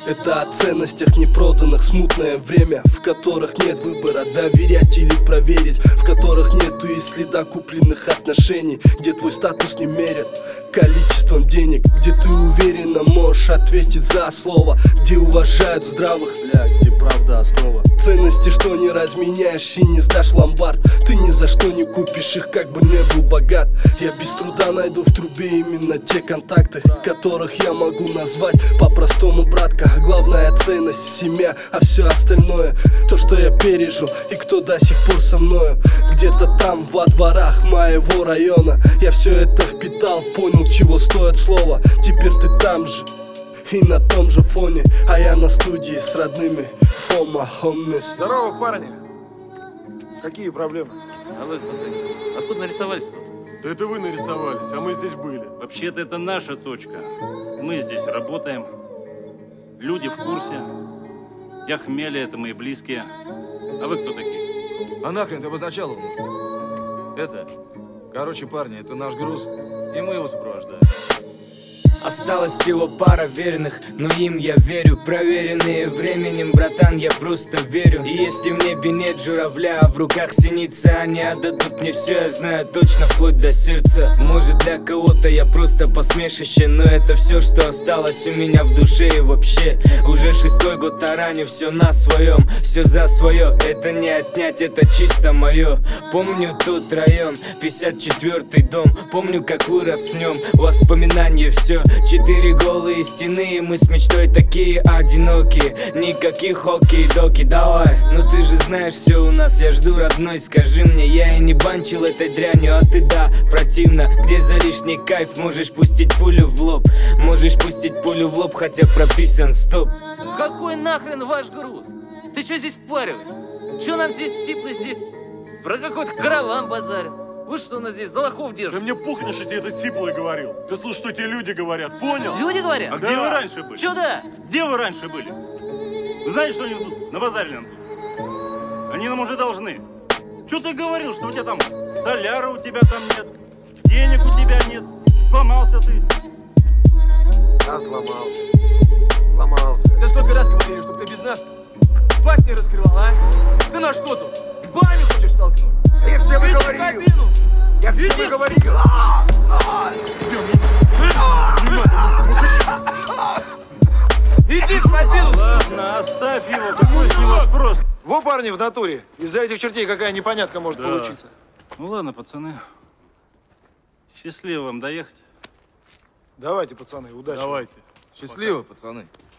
Это о ценностях непроданных, смутное время, в которых нет выбора, доверять или проверить, в которых нету и следа купленных отношений, где твой статус не мерят количеством денег, где ты уверенно можешь ответить за слово, где уважают здравых, где правда основа. Ценности, что не разменяешь и не сдашь в ломбард. Ты ни за что не купишь их, как бы не был богат. Я без труда найду в трубе именно те контакты, которых я могу назвать по-простому братка. Главная ценность — семья, а все остальное — то, что я пережил и кто до сих пор со мною. Где-то там, во дворах моего района, я все это впитал, понял, чего стоит слово. Теперь ты там же и на том же фоне, а я на студии с родными. Фома, hommies. Здорово, парни. Какие проблемы? А вы кто такие? Откуда нарисовались тут? Да это вы нарисовались, а мы здесь были. Вообще-то это наша точка. Мы здесь работаем. Люди в курсе. Я Хмеля, это мои близкие. А вы кто такие? А нахрен ты обозначал его? Короче, парни, это наш груз, и мы его сопровождаем. Осталось всего пара верных, но им я верю. Проверенные временем, братан, я просто верю. И если в небе нет журавля, а в руках синица, они отдадут мне все, я знаю точно, вплоть до сердца. Может, для кого-то я просто посмешище, но это все, что осталось у меня в душе и вообще. Уже 6-й год тараню, все на своем, все за свое. Это не отнять, это чисто мое. Помню тот район, 54-й дом. Помню, как вырос в нем, воспоминания все. 4 голые стены, и мы с мечтой такие одинокие. Никаких хоккей-доки, давай. Ну ты же знаешь, все у нас, я жду, родной, скажи мне. Я и не банчил этой дрянью, а ты да, противно. Где за лишний кайф можешь пустить пулю в лоб. Можешь пустить пулю в лоб, хотя прописан стоп. Какой нахрен ваш груз? Ты что здесь впариваешь? Что нам здесь сипло здесь? Про какой-то караван базарит. Вы что нас здесь за лохов держите? Да мне пухнешь, что тебе это Циплый говорил. Ты слушай, что тебе люди говорят, понял? Люди говорят? А где вы раньше были? Чё да? Где вы раньше были? Вы знаете, что они тут набазарили нам тут? Они нам уже должны. Чё ты говорил, что у тебя там соляра у тебя там нет, денег у тебя нет, сломался ты. Да, сломался. Сломался. Тебе сколько раз говорили, чтобы ты без нас пасть не раскрывал, а? Ты на что тут? Бами хочешь столкнуть? Да я всем и говорил. Я всем и говорил. Иди в кабину! Ладно, оставь его, какой с него спрос? Во, парни, в натуре. Из-за этих чертей какая непонятка может получиться. Ну ладно, пацаны. Счастливо вам доехать. Давайте, пацаны, удачи. Счастливо, пацаны.